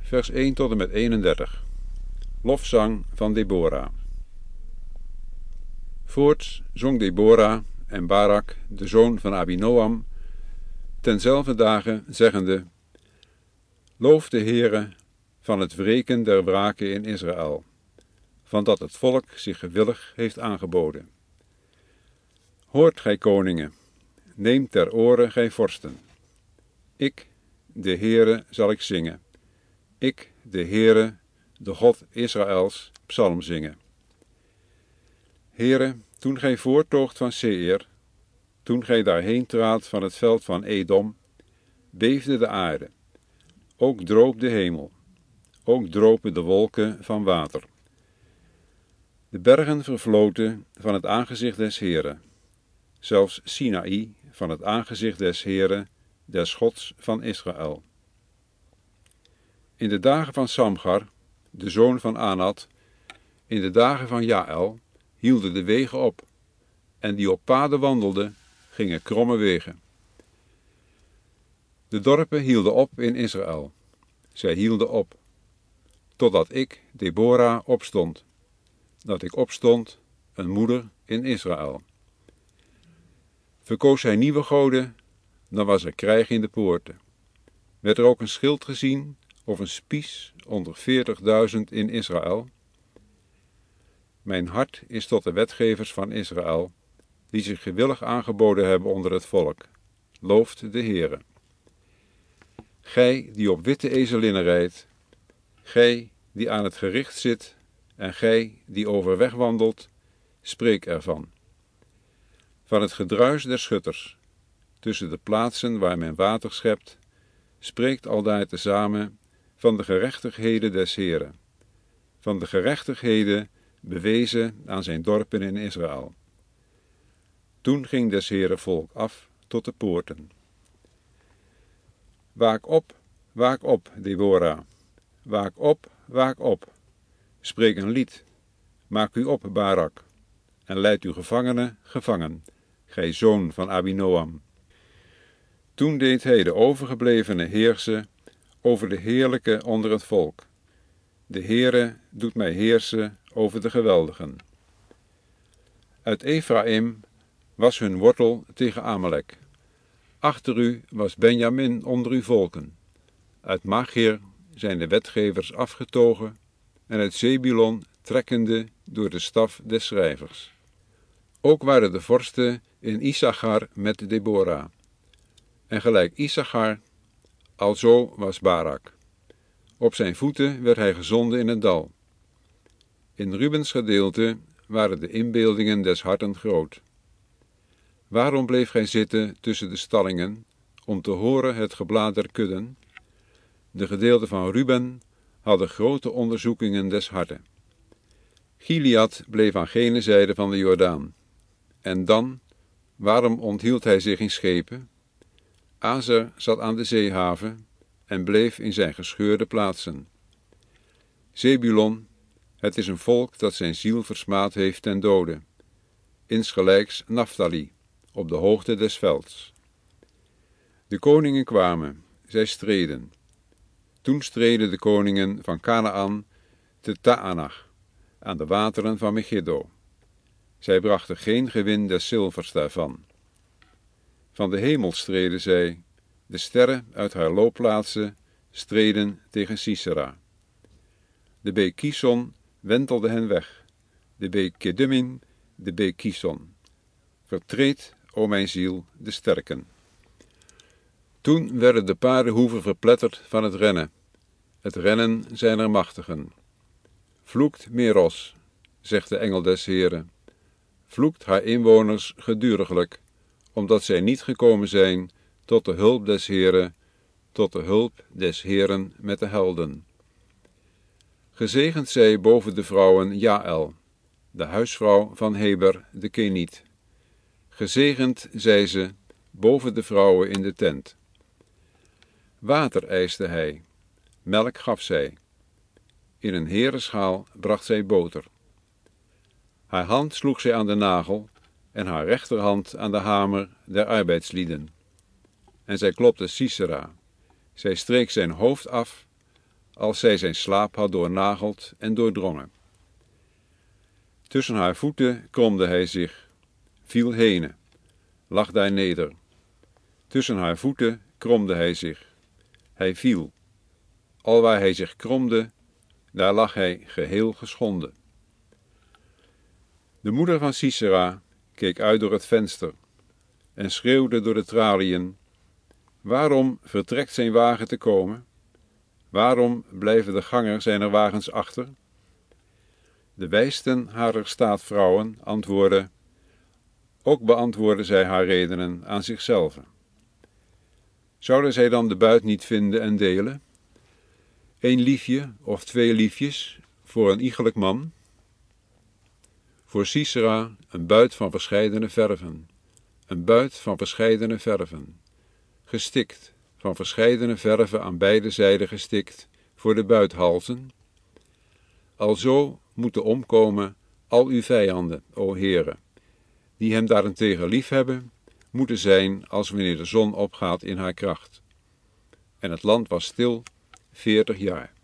vers 1 tot en met 31. Lofzang van Debora. Voorts zong Debora en Barak, de zoon van Abinoam, tenzelfde dagen, zeggende: Loof de Heere van het wreken der wraken in Israël, van dat het volk zich gewillig heeft aangeboden. Hoort, gij koningen, neemt ter oren, gij vorsten. Ik, de Heere, zal ik zingen. Ik, de Heere, de God Israëls, psalm zingen. Heere, toen gij voorttoogt van Seir, toen gij daarheen traadt van het veld van Edom, beefde de aarde, ook droop de hemel, ook dropen de wolken van water. De bergen vervloten van het aangezicht des Heeren, zelfs Sinaï van het aangezicht des Heeren, des Gods van Israël. In de dagen van Samgar, de zoon van Anat, in de dagen van Jaël, hielden de wegen op, en die op paden wandelden, gingen kromme wegen. De dorpen hielden op in Israël. Zij hielden op, totdat ik, Debora, opstond, dat ik opstond, een moeder in Israël. Verkoos hij nieuwe goden, dan was er krijg in de poorten. Werd er ook een schild gezien, of een spies onder 40.000 in Israël? Mijn hart is tot de wetgevers van Israël, die zich gewillig aangeboden hebben onder het volk. Looft de Heere. Gij die op witte ezelinnen rijdt, gij die aan het gericht zit, en gij die overweg wandelt, spreek ervan. Van het gedruis der schutters, tussen de plaatsen waar men water schept, spreekt aldaar tezamen van de gerechtigheden des Heeren, van de gerechtigheden bewezen aan zijn dorpen in Israël. Toen ging des Heeren volk af tot de poorten. Waak op, Debora. Waak op. Spreek een lied. Maak u op, Barak. En leid uw gevangenen gevangen, gij zoon van Abinoam. Toen deed hij de overgeblevenen heersen over de heerlijke onder het volk. De Heere doet mij heersen over de geweldigen. Uit Ephraim was hun wortel tegen Amalek. Achter u was Benjamin onder uw volken. Uit Machir zijn de wetgevers afgetogen en uit Zebulon trekkende door de staf des schrijvers. Ook waren de vorsten in Issachar met Debora. En gelijk Issachar, alzo was Barak. Op zijn voeten werd hij gezonden in het dal. In Rubens gedeelte waren de inbeeldingen des harten groot. Waarom bleef gij zitten tussen de stallingen, om te horen het geblaat der kudden? De gedeelten van Ruben hadden grote onderzoekingen des harten. Gilead bleef aan gene zijde van de Jordaan. En dan, waarom onthield hij zich in schepen? Azer zat aan de zeehaven en bleef in zijn gescheurde plaatsen. Zebulon, het is een volk dat zijn ziel versmaad heeft ten dode. Insgelijks Naphtali, op de hoogte des velds. De koningen kwamen, zij streden. Toen streden de koningen van Kanaan te Taanach, aan de wateren van Megiddo. Zij brachten geen gewin des zilvers daarvan. Van de hemel streden zij, de sterren uit haar loopplaatsen streden tegen Sisera. De beek Kison wentelde hen weg, de beek Kedumim, de beek Kison. Vertreed, o mijn ziel, de sterken. Toen werden de paardenhoeven verpletterd van het rennen zijner machtigen. Vloekt Meros, zegt de engel des Heeren, vloekt haar inwoners geduriglijk, omdat zij niet gekomen zijn tot de hulp des Heeren, tot de hulp des Heeren met de helden. Gezegend zij boven de vrouwen Jaël, de huisvrouw van Heber de Keniet. Gezegend zij ze boven de vrouwen in de tent. Water eiste hij, melk gaf zij. In een herenschaal bracht zij boter. Haar hand sloeg zij aan de nagel en haar rechterhand aan de hamer der arbeidslieden. En zij klopte Sisera. Zij streek zijn hoofd af, als zij zijn slaap had doornageld en doordrongen. Tussen haar voeten kromde hij zich, viel henen, lag daar neder. Tussen haar voeten kromde hij zich. Hij viel. Alwaar hij zich kromde, daar lag hij geheel geschonden. De moeder van Sisera keek uit door het venster en schreeuwde door de traliën: waarom vertrekt zijn wagen te komen? Waarom blijven de ganger zijner wagens achter? De wijsten harer staatvrouwen antwoordden, ook beantwoordden zij haar redenen aan zichzelf. Zouden zij dan de buit niet vinden en delen? 1 liefje of 2 liefjes voor een iegelijk man? Voor Sisera een buit van verscheidene verven, een buit van verscheidene verven, gestikt, van verscheidene verven aan beide zijden gestikt, voor de buithalzen. Alzo moeten omkomen al uw vijanden, o Heere, die hem daarentegen liefhebben, moeten zijn als wanneer de zon opgaat in haar kracht. En het land was stil 40 jaar.